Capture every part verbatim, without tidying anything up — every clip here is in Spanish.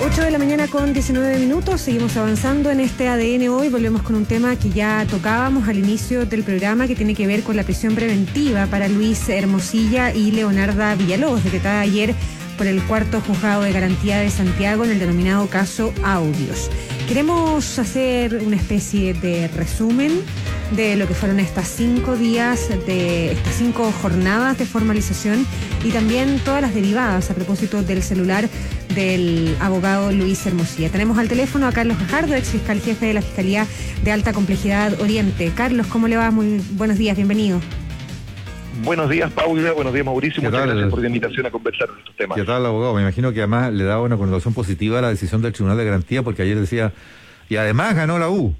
ocho de la mañana con diecinueve minutos, seguimos avanzando en este A D N Hoy, volvemos con un tema que ya tocábamos al inicio del programa, que tiene que ver con la prisión preventiva para Luis Hermosilla y Leonarda Villalobos, decretada ayer por el cuarto juzgado de garantía de Santiago en el denominado caso Audios. Queremos hacer una especie de resumen de lo que fueron estas cinco días, de estas cinco jornadas de formalización y también todas las derivadas a propósito del celular del abogado Luis Hermosilla. Tenemos al teléfono a Carlos Gajardo, ex fiscal jefe de la Fiscalía de Alta Complejidad Oriente. Carlos, ¿cómo le va? Muy buenos días, bienvenido. Buenos días, Paula. Buenos días, Mauricio. Muchas tal? gracias por la invitación a conversar de estos temas. ¿Qué tal, abogado? Me imagino que además le daba una connotación positiva a la decisión del Tribunal de Garantía, porque ayer decía, y además ganó la U.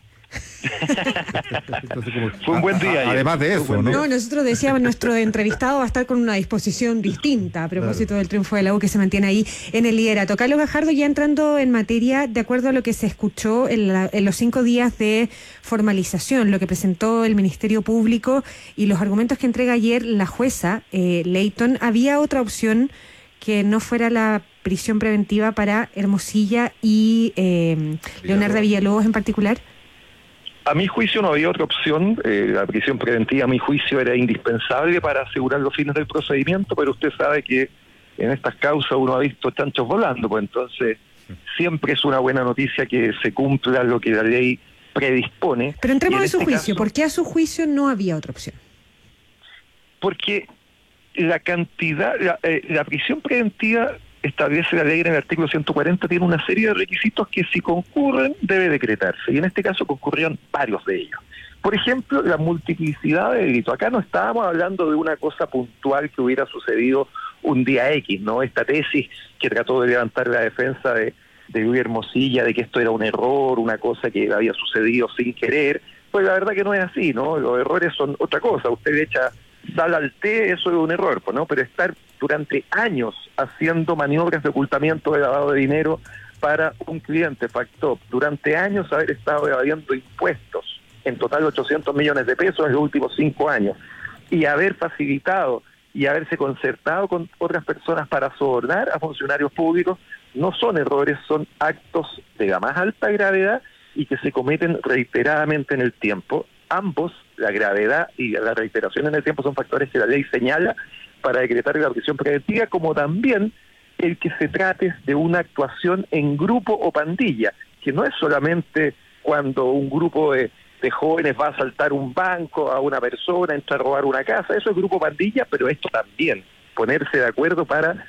Entonces, como, fue un buen día. A, a, además de eso, ¿no? No, nosotros decíamos, nuestro entrevistado va a estar con una disposición distinta a propósito claro. del triunfo de la U que se mantiene ahí en el liderato. Carlos Gajardo, ya entrando en materia, de acuerdo a lo que se escuchó en, la, en los cinco días de formalización, lo que presentó el Ministerio Público y los argumentos que entrega ayer la jueza eh, Leighton, ¿había otra opción que no fuera la prisión preventiva para Hermosilla y eh, Leonarda Villalobos en particular? A mi juicio no había otra opción. Eh, la prisión preventiva a mi juicio era indispensable para asegurar los fines del procedimiento, pero usted sabe que en estas causas uno ha visto chanchos volando, pues entonces siempre es una buena noticia que se cumpla lo que la ley predispone. Pero entremos en, en su este juicio, caso, ¿por qué a su juicio no había otra opción? Porque la cantidad, la, eh, la prisión preventiva establece la ley en el artículo ciento cuarenta, tiene una serie de requisitos que si concurren debe decretarse, y en este caso concurrieron varios de ellos. Por ejemplo, la multiplicidad de delitos. Acá no estábamos hablando de una cosa puntual que hubiera sucedido un día X, ¿no? Esta tesis que trató de levantar la defensa de, de Luis Hermosilla, de que esto era un error, una cosa que había sucedido sin querer, pues la verdad que no es así, ¿no? Los errores son otra cosa. Usted echa sal al té, eso es un error, ¿no? Pero estar durante años haciendo maniobras de ocultamiento de lavado de dinero para un cliente, Factop, durante años haber estado evadiendo impuestos, en total ochocientos millones de pesos en los últimos cinco años, y haber facilitado y haberse concertado con otras personas para sobornar a funcionarios públicos, no son errores, son actos de la más alta gravedad y que se cometen reiteradamente en el tiempo. Ambos, la gravedad y la reiteración en el tiempo, son factores que la ley señala para decretar la prisión preventiva, como también el que se trate de una actuación en grupo o pandilla, que no es solamente cuando un grupo de, de jóvenes va a asaltar un banco, a una persona, entra a robar una casa, eso es grupo pandilla, pero esto también, ponerse de acuerdo para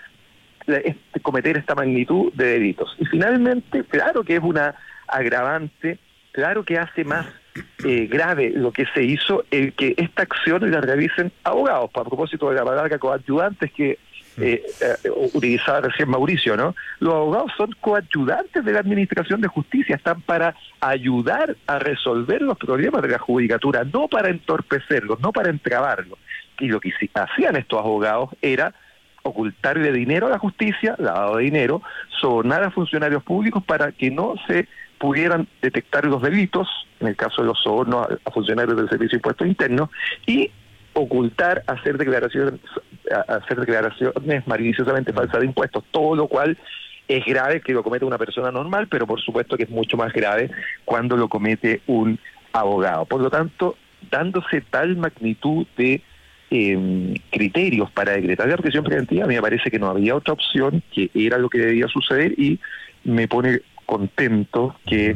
este, cometer esta magnitud de delitos. Y finalmente, claro que es una agravante, claro que hace más Eh, grave lo que se hizo, el que esta acción la realicen abogados, a propósito de la palabra coadyuvantes que eh, eh, utilizaba recién Mauricio, ¿no? Los abogados son coadyuvantes de la administración de justicia, están para ayudar a resolver los problemas de la judicatura, no para entorpecerlos, no para entrabarlos. Y lo que hacían estos abogados era ocultarle dinero a la justicia, lavado de dinero, sobornar a funcionarios públicos para que no se pudieran detectar los delitos, en el caso de los sobornos a funcionarios del Servicio de Impuestos Internos, y ocultar, hacer declaraciones, hacer declaraciones maliciosamente falsas de impuestos, todo lo cual es grave que lo cometa una persona normal, pero por supuesto que es mucho más grave cuando lo comete un abogado. Por lo tanto, dándose tal magnitud de eh, criterios para decretar la prisión preventiva, a mí me parece que no había otra opción, que era lo que debía suceder, y me pone contento que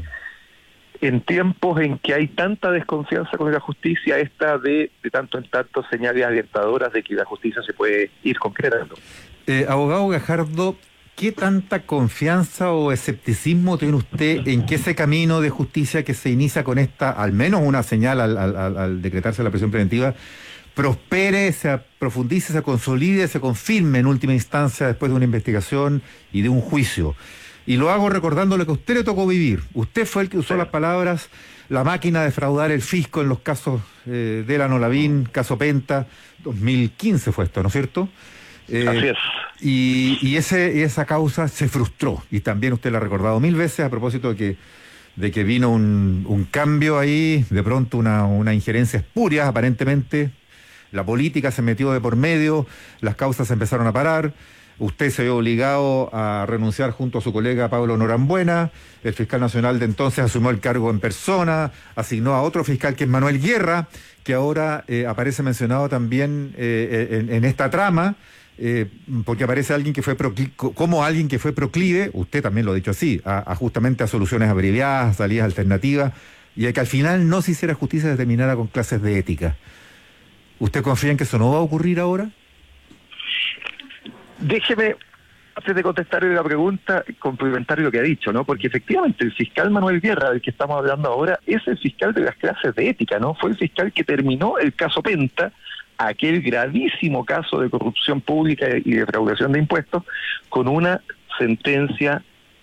en tiempos en que hay tanta desconfianza con la justicia, esta de, de tanto en tanto señales alertadoras de que la justicia se puede ir concretando. Eh, abogado Gajardo, ¿qué tanta confianza o escepticismo tiene usted en que ese camino de justicia que se inicia con esta, al menos una señal al, al, al decretarse la prisión preventiva, prospere, se profundice, se consolide, se confirme en última instancia después de una investigación y de un juicio? Y lo hago recordando lo que a usted le tocó vivir. Usted fue el que usó sí. las palabras, la máquina de defraudar el fisco en los casos eh, de la Nolavín, caso Penta, dos mil quince fue esto, ¿no es cierto? Eh, Así es. Y, y ese, esa causa se frustró, y también usted la ha recordado mil veces a propósito de que, de que vino un, un cambio ahí, de pronto una, una injerencia espuria, aparentemente, la política se metió de por medio, las causas se empezaron a parar, Usted se vio obligado a renunciar junto a su colega Pablo Norambuena. El fiscal nacional de entonces asumió el cargo en persona, asignó a otro fiscal que es Manuel Guerra, que ahora eh, aparece mencionado también eh, en, en esta trama, eh, porque aparece alguien que fue procli- como alguien que fue proclive, usted también lo ha dicho así, a, a justamente a soluciones abreviadas, salidas alternativas, y a que al final no se hiciera justicia y se terminara con clases de ética. ¿Usted confía en que eso no va a ocurrir ahora? Déjeme, antes de contestarle la pregunta, complementar lo que ha dicho, ¿no? Porque efectivamente el fiscal Manuel Guerra, del que estamos hablando ahora, es el fiscal de las clases de ética, ¿no? Fue el fiscal que terminó el caso Penta, aquel gravísimo caso de corrupción pública y defraudación de impuestos, con una sentencia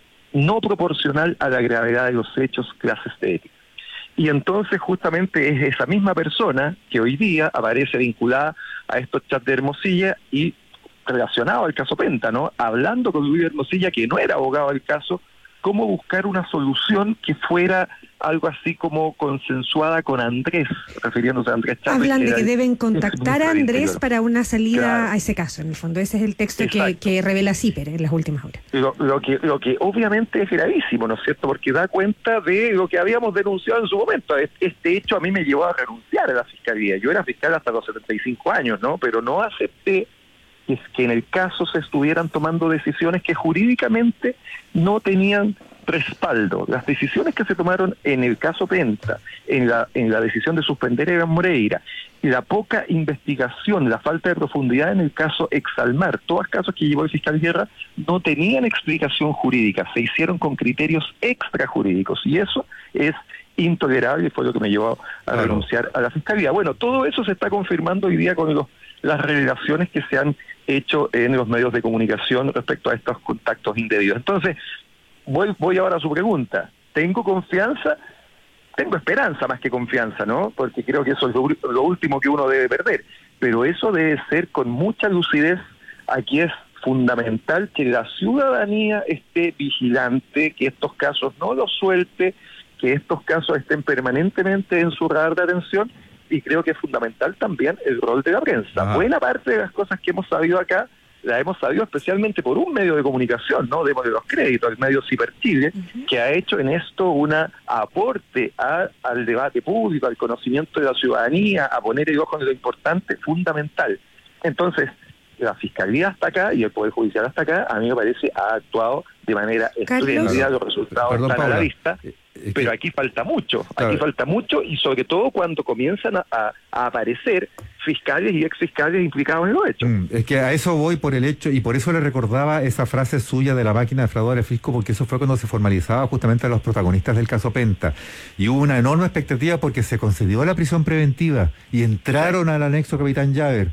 no proporcional a la gravedad de los hechos, clases de ética. Y entonces justamente es esa misma persona que hoy día aparece vinculada a estos chats de Hermosilla y relacionado al caso Penta, ¿no? Hablando con Luis Hermosilla, que no era abogado del caso, cómo buscar una solución que fuera algo así como consensuada con Andrés, refiriéndose a Andrés Chávez. Hablan que de que el, deben contactar a Andrés para una salida claro. a ese caso, en el fondo. Ese es el texto que, que revela CIPER en las últimas horas. Lo, lo, que, lo que obviamente es gravísimo, ¿no es cierto? Porque da cuenta de lo que habíamos denunciado en su momento. Este hecho a mí me llevó a renunciar a la fiscalía. Yo era fiscal hasta los setenta y cinco años, ¿no? Pero no acepté es que en el caso se estuvieran tomando decisiones que jurídicamente no tenían respaldo. Las decisiones que se tomaron en el caso Penta, en la en la decisión de suspender a Iván Moreira, la poca investigación, la falta de profundidad en el caso Exalmar, todos casos que llevó el fiscal Guerra, no tenían explicación jurídica, se hicieron con criterios extrajurídicos, y eso es intolerable y fue lo que me llevó a claro. renunciar a la fiscalía. Bueno, todo eso se está confirmando hoy día con los las revelaciones que se han hecho en los medios de comunicación respecto a estos contactos indebidos. Entonces, voy, voy ahora a su pregunta. ¿Tengo confianza? Tengo esperanza más que confianza, ¿no? Porque creo que eso es lo, lo último que uno debe perder. Pero eso debe ser con mucha lucidez. Aquí es fundamental que la ciudadanía esté vigilante, que estos casos no los suelte, que estos casos estén permanentemente en su radar de atención. Y creo que es fundamental también el rol de la prensa. Ah. Buena parte de las cosas que hemos sabido acá, la hemos sabido especialmente por un medio de comunicación, ¿no? Démosle los créditos, el medio Ciper Chile, uh-huh. que ha hecho en esto un aporte a, al debate público, al conocimiento de la ciudadanía, a poner el ojo en lo importante, fundamental. Entonces, la Fiscalía hasta acá y el Poder Judicial hasta acá, a mí me parece, ha actuado de manera espléndida, los resultados Perdón, están Paula. a la vista. Es Pero que, aquí falta mucho, claro. aquí falta mucho y sobre todo cuando comienzan a, a, a aparecer fiscales y exfiscales implicados en los hechos. Mm, es que a eso voy por el hecho y por eso le recordaba esa frase suya de la máquina defraudadora de fisco, porque eso fue cuando se formalizaba justamente a los protagonistas del caso Penta y hubo una enorme expectativa porque se concedió la prisión preventiva y entraron al anexo Capitán Llaver,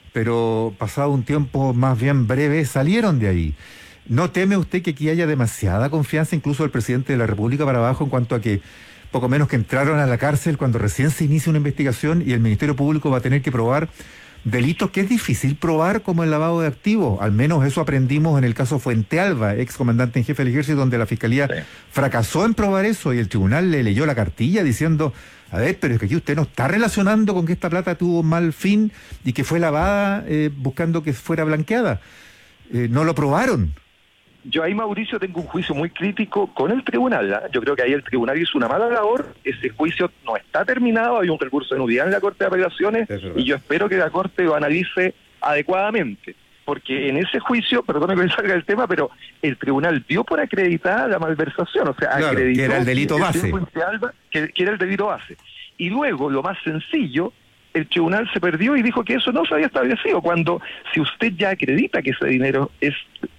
pero pasado un tiempo más bien breve salieron de ahí. ¿No teme usted que aquí haya demasiada confianza incluso del presidente de la República para abajo en cuanto a que poco menos que entraron a la cárcel cuando recién se inicia una investigación y el Ministerio Público va a tener que probar delitos que es difícil probar como el lavado de activos? Al menos eso aprendimos en el caso Fuente Alba, ex comandante en jefe del ejército, donde la Fiscalía sí. fracasó en probar eso y el tribunal le leyó la cartilla diciendo, a ver, pero es que aquí usted no está relacionando con que esta plata tuvo mal fin y que fue lavada eh, buscando que fuera blanqueada. Eh, no lo probaron. Yo ahí, Mauricio, tengo un juicio muy crítico con el tribunal. ¿eh? Yo creo que ahí el tribunal hizo una mala labor. Ese juicio no está terminado. Hay un recurso de nulidad en la Corte de Apelaciones y yo espero que la Corte lo analice adecuadamente. Porque en ese juicio, perdone que me salga el tema, pero el tribunal dio por acreditada la malversación. O sea, claro, acreditó que era el delito que base. El Alba, que, que era el delito base. Y luego, lo más sencillo, el tribunal se perdió y dijo que eso no se había establecido. Cuando, si usted ya acredita que ese dinero es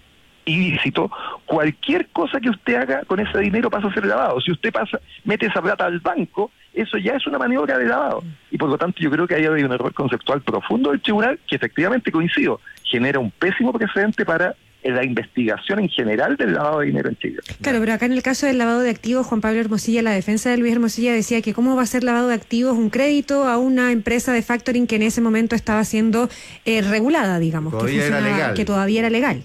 ilícito, cualquier cosa que usted haga con ese dinero pasa a ser lavado. Si usted pasa, mete esa plata al banco, eso ya es una maniobra de lavado. Y por lo tanto yo creo que ahí hay un error conceptual profundo del tribunal que efectivamente, coincido, genera un pésimo precedente para la investigación en general del lavado de dinero en Chile. Claro, pero acá en el caso del lavado de activos, Juan Pablo Hermosilla, la defensa de Luis Hermosilla decía que cómo va a ser lavado de activos un crédito a una empresa de factoring que en ese momento estaba siendo eh, regulada, digamos, todavía que, era legal. que todavía era legal.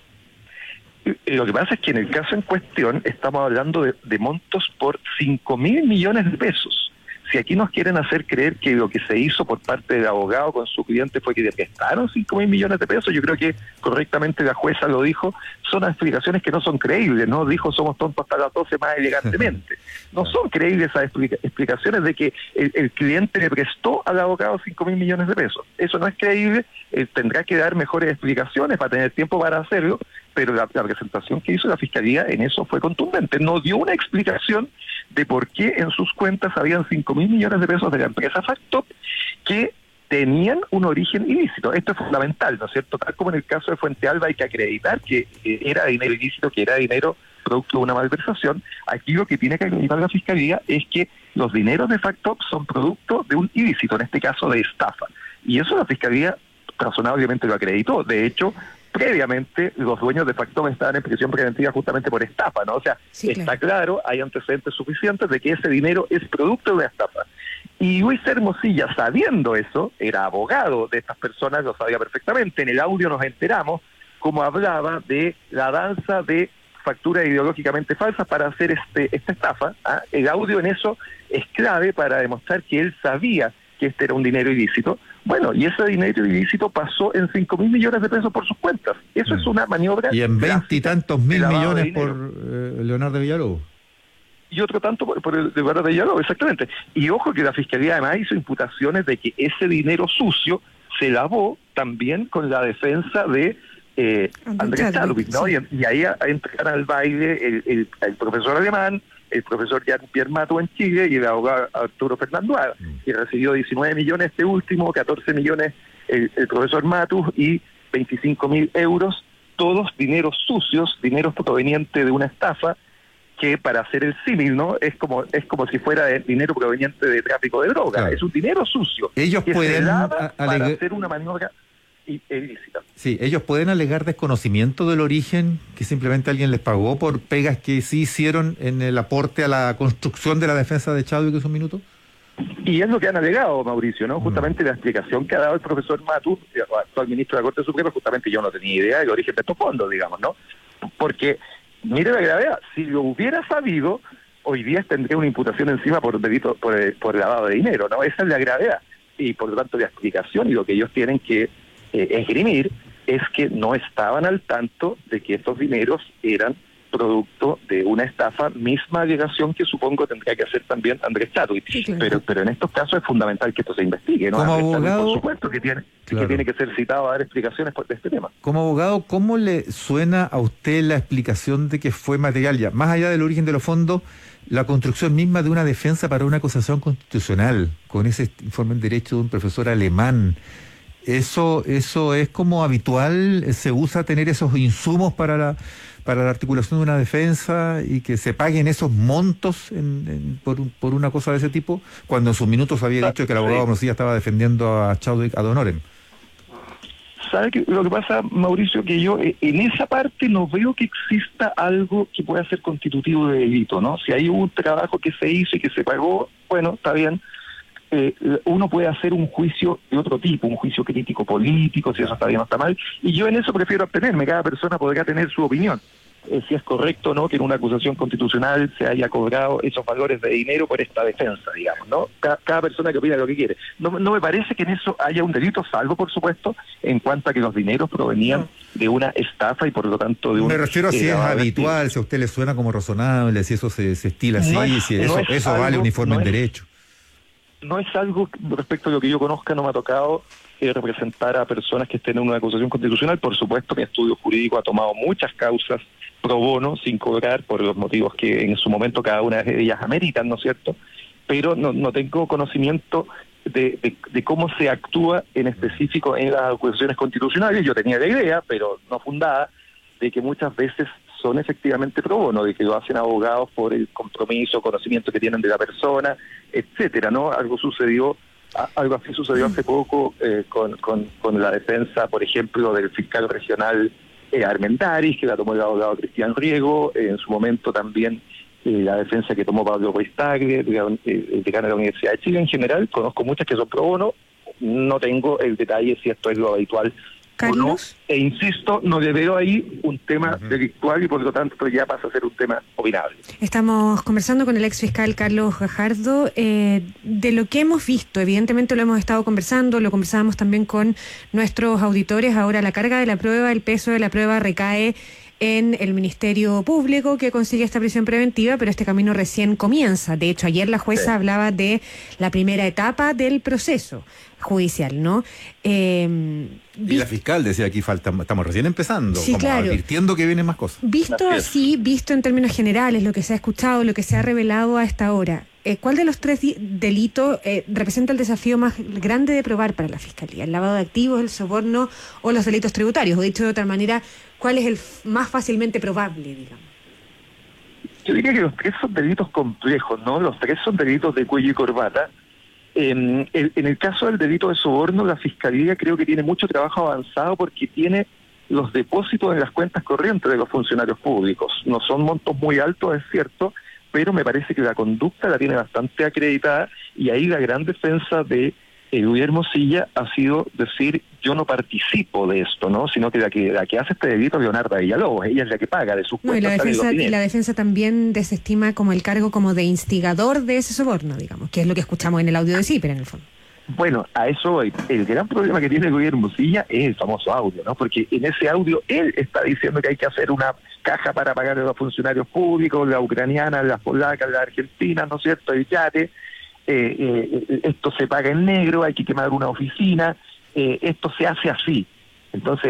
Lo que pasa es que en el caso en cuestión estamos hablando de, de montos por cinco mil millones de pesos. Si aquí nos quieren hacer creer que lo que se hizo por parte del abogado con su cliente fue que le prestaron cinco mil millones de pesos, yo creo que correctamente la jueza lo dijo, son explicaciones que no son creíbles, ¿no? Dijo somos tontos hasta las doce más elegantemente. No son creíbles esas explica- explicaciones de que el, el cliente le prestó al abogado cinco mil millones de pesos. Eso no es creíble, eh, tendrá que dar mejores explicaciones para tener tiempo para hacerlo, pero la, la presentación que hizo la Fiscalía en eso fue contundente. No dio una explicación de por qué en sus cuentas habían cinco mil millones de pesos de la empresa Factop que tenían un origen ilícito. Esto es fundamental, ¿no es cierto? Tal como en el caso de Fuente Alba hay que acreditar que eh, era dinero ilícito, que era dinero producto de una malversación. Aquí lo que tiene que acreditar la Fiscalía es que los dineros de Factop son producto de un ilícito, en este caso de estafa. Y eso la Fiscalía razonablemente lo acreditó. De hecho, previamente los dueños de Factop estaban en prisión preventiva justamente por estafa, ¿no? O sea, sí, claro. Está claro, hay antecedentes suficientes de que ese dinero es producto de una estafa. Y Luis Hermosilla, sabiendo eso, era abogado de estas personas, lo sabía perfectamente. En el audio nos enteramos cómo hablaba de la danza de facturas ideológicamente falsas para hacer este esta estafa. ¿ah? El audio en eso es clave para demostrar que él sabía que este era un dinero ilícito. Bueno, y ese dinero ilícito pasó en cinco mil millones de pesos por sus cuentas. Eso mm. es una maniobra... Y en veintitantos mil millones por eh, Leonardo Villalobos. Y otro tanto por, por el Leonardo Villalobos, exactamente. Y ojo que la Fiscalía además hizo imputaciones de que ese dinero sucio se lavó también con la defensa de eh, Andrés Chadwick, ¿no? Sí. Y, y ahí entran al baile el, el, el profesor alemán, el profesor Jean-Pierre Mato en Chile y el abogado Arturo Fernando Ada, mm. que recibió diecinueve millones este último, catorce millones el, el profesor Matus y veinticinco mil euros, todos dineros sucios, dineros provenientes de una estafa, que para hacer el símil, ¿no? Es como es como si fuera de dinero proveniente de tráfico de droga, claro. Es un dinero sucio. Ellos que pueden se lava aleg... para hacer una maniobra ilícita. Sí, ellos pueden alegar desconocimiento del origen, que simplemente alguien les pagó por pegas que sí hicieron en el aporte a la construcción de la defensa de Chadwick en su minuto. Y es lo que han alegado, Mauricio, ¿no? Justamente mm. la explicación que ha dado el profesor Matus, actual ministro de la Corte Suprema, justamente yo no tenía idea del origen de estos fondos, digamos, ¿no? Porque mire la gravedad, si lo hubiera sabido, hoy día tendría una imputación encima por delito, por, por lavado de dinero, ¿no? Esa es la gravedad. Y por lo tanto la explicación y lo que ellos tienen que eh, esgrimir es que no estaban al tanto de que estos dineros eran producto de una estafa, misma alegación que supongo tendría que hacer también Andrés Chadwick. Sí, claro. Pero pero en estos casos es fundamental que esto se investigue, ¿no? Como Andrés abogado, Chadwick, por supuesto que tiene, claro. que tiene que ser citado a dar explicaciones por este tema. Como abogado, ¿cómo le suena a usted la explicación de que fue material ya, más allá del origen de los fondos, la construcción misma de una defensa para una acusación constitucional, con ese informe en derecho de un profesor alemán? Eso, eso es como habitual, se usa tener esos insumos para la para la articulación de una defensa y que se paguen esos montos en, en, por, por una cosa de ese tipo, cuando en sus minutos había dicho que el abogado Mosilla estaba defendiendo a Chadwick ad honorem. ¿Sabe qué? Lo que pasa, Mauricio, que yo eh, en esa parte no veo que exista algo que pueda ser constitutivo de delito, ¿no? Si hay un trabajo que se hizo y que se pagó, bueno, está bien. Eh, uno puede hacer un juicio de otro tipo, un juicio crítico político, si eso está bien o está mal, y yo en eso prefiero abstenerme. Cada persona podrá tener su opinión, eh, si es correcto o no que en una acusación constitucional se haya cobrado esos valores de dinero por esta defensa, digamos, ¿no? Cada, cada persona que opina lo que quiere. No, no me parece que en eso haya un delito, salvo, por supuesto, en cuanto a que los dineros provenían de una estafa y por lo tanto de un... Me refiero a si eh, es habitual, de... si a usted le suena como razonable, si eso se, se estila así, no es, si eso, no eso algo, vale un informe no en es, derecho. No es algo, respecto a lo que yo conozca, no me ha tocado eh, representar a personas que estén en una acusación constitucional. Por supuesto, mi estudio jurídico ha tomado muchas causas pro bono, sin cobrar, por los motivos que en su momento cada una de ellas ameritan, ¿no es cierto? Pero no, no tengo conocimiento de, de, de cómo se actúa en específico en las acusaciones constitucionales. Yo tenía la idea, pero no fundada, de que muchas veces son efectivamente pro bono, de que lo hacen abogados por el compromiso, conocimiento que tienen de la persona, etcétera, ¿no? Algo sucedió, algo así sucedió hace poco eh, con, con, con la defensa, por ejemplo, del fiscal regional eh, Armendáriz, que la tomó el abogado Cristian Riego, eh, en su momento también eh, la defensa que tomó Pablo Ruiz Tagle, el eh, decano de la Universidad de Chile. En general, conozco muchas que son pro bono, no tengo el detalle si esto es lo habitual Carlos. No, e insisto, no le veo ahí un tema Uh-huh. delictual y por lo tanto ya pasa a ser un tema opinable. Estamos conversando con el ex fiscal Carlos Gajardo eh, de lo que hemos visto. Evidentemente lo hemos estado conversando, lo conversábamos también con nuestros auditores. Ahora la carga de la prueba, el peso de la prueba recae en el Ministerio Público, que consigue esta prisión preventiva, pero este camino recién comienza. De hecho, ayer la jueza sí. hablaba de la primera etapa del proceso judicial, ¿no? Eh, y la fiscal decía aquí falta, estamos recién empezando, sí, como claro. advirtiendo que vienen más cosas. Visto así, visto en términos generales, lo que se ha escuchado, lo que se ha revelado a esta hora, eh, ¿cuál de los tres di- delitos eh, representa el desafío más grande de probar para la Fiscalía? ¿El lavado de activos, el soborno o los delitos tributarios? O dicho de otra manera, ¿cuál es el f- más fácilmente probable, digamos? Yo diría que los tres son delitos complejos, ¿no? Los tres son delitos de cuello y corbata. En el, en el caso del delito de soborno, la Fiscalía creo que tiene mucho trabajo avanzado porque tiene los depósitos en las cuentas corrientes de los funcionarios públicos. No son montos muy altos, es cierto, pero me parece que la conducta la tiene bastante acreditada y ahí la gran defensa de Luis Hermosilla ha sido decir yo no participo de esto, ¿no? Sino que la que la que hace este delito es Leonarda Villalobos, ella es la que paga de sus no, cuentas. Y la, defensa, y la defensa también desestima como el cargo como de instigador de ese soborno, digamos, que es lo que escuchamos en el audio de Ciper, en el fondo. Bueno, a eso voy. El gran problema que tiene Luis Hermosilla es el famoso audio, ¿no? Porque en ese audio él está diciendo que hay que hacer una caja para pagar a los funcionarios públicos, las ucranianas, las polacas, las argentinas, ¿no es cierto?, el yate. Eh, eh, esto se paga en negro, hay que quemar una oficina, eh, esto se hace así. Entonces,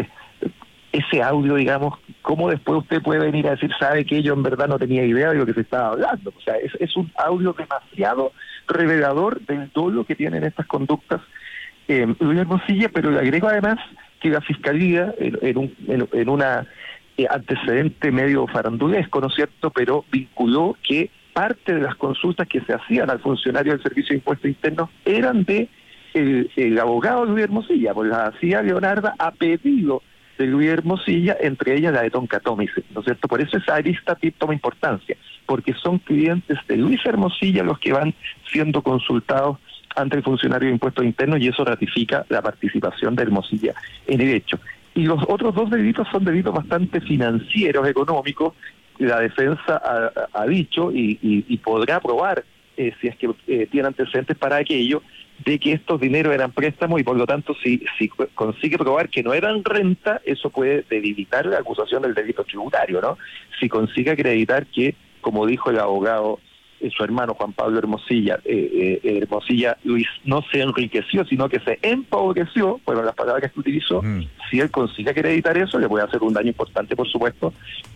ese audio, digamos, ¿cómo después usted puede venir a decir, sabe que yo en verdad no tenía idea de lo que se estaba hablando? O sea, es, es un audio demasiado revelador del dolo que tienen estas conductas eh, Luis Hermosilla, pero le agrego además que la Fiscalía, en, en, un, en, en una eh, antecedente medio farandulesco, ¿no es cierto?, pero vinculó que parte de las consultas que se hacían al funcionario del Servicio de Impuestos Internos eran de el, el abogado Luis Hermosilla, pues las hacía Leonarda a pedido de Luis Hermosilla, entre ellas la de Tonka Tomice, ¿no es cierto? Por eso esa arista toma importancia, porque son clientes de Luis Hermosilla los que van siendo consultados ante el funcionario de Impuestos Internos y eso ratifica la participación de Hermosilla en el hecho. Y los otros dos delitos son delitos bastante financieros, económicos. La defensa ha, ha dicho y, y, y podrá probar, eh, si es que eh, tiene antecedentes para aquello, de que estos dineros eran préstamos y por lo tanto si, si consigue probar que no eran renta, eso puede debilitar la acusación del delito tributario, ¿no? Si consigue acreditar que, como dijo el abogado, eh, su hermano Juan Pablo Hermosilla, eh, eh, Hermosilla Luis no se enriqueció, sino que se empobreció, fueron las palabras que utilizó, mm. si él consigue acreditar eso, le puede hacer un daño importante, por supuesto,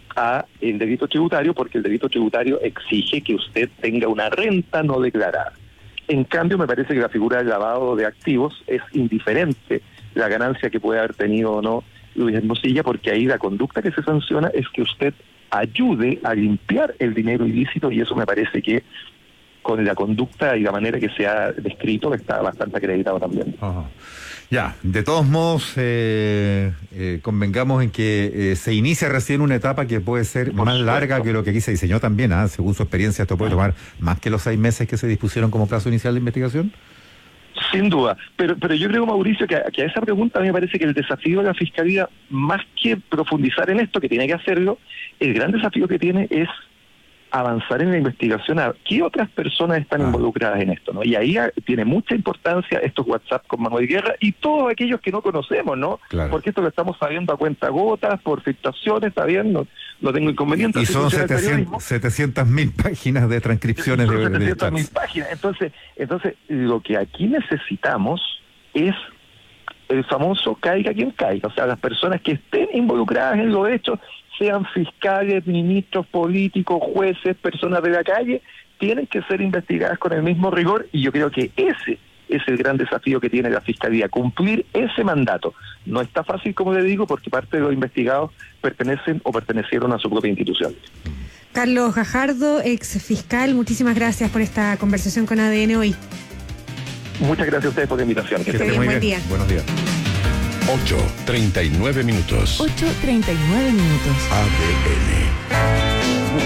a el delito tributario, porque el delito tributario exige que usted tenga una renta no declarada. En cambio, me parece que la figura del lavado de activos es indiferente la ganancia que puede haber tenido o no Luis Hermosilla, porque ahí la conducta que se sanciona es que usted ayude a limpiar el dinero ilícito y eso me parece que con la conducta y la manera que se ha descrito está bastante acreditado también. Ajá. Ya, de todos modos, eh, eh, convengamos en que eh, se inicia recién una etapa que puede ser Por más supuesto. larga que lo que aquí se diseñó también, ¿eh? Según su experiencia, esto puede tomar más que los seis meses que se dispusieron como plazo inicial de investigación. Sin duda, pero pero yo creo, Mauricio, que a, que a esa pregunta a mí me parece que el desafío de la Fiscalía, más que profundizar en esto, que tiene que hacerlo, el gran desafío que tiene es avanzar en la investigación a qué otras personas están ah. involucradas en esto, ¿no? Y ahí a, tiene mucha importancia estos WhatsApp con Manuel Guerra y todos aquellos que no conocemos, ¿no? Claro. Porque esto lo estamos sabiendo a cuentagotas, por filtraciones, está bien, no, no tengo inconveniente. Y, y son setecientas mil páginas de transcripciones de, de setecientas mil páginas. Entonces, entonces, lo que aquí necesitamos es el famoso caiga quien caiga, o sea, las personas que estén involucradas en los hechos, sean fiscales, ministros, políticos, jueces, personas de la calle, tienen que ser investigadas con el mismo rigor y yo creo que ese es el gran desafío que tiene la Fiscalía, cumplir ese mandato. No está fácil, como le digo, porque parte de los investigados pertenecen o pertenecieron a su propia institución. Carlos Gajardo, ex fiscal, muchísimas gracias por esta conversación con A D N hoy. Muchas gracias a ustedes por la invitación. Que, que esté muy bien. Día. Buenos días. ocho treinta y nueve minutos. ocho treinta y nueve minutos. A D N.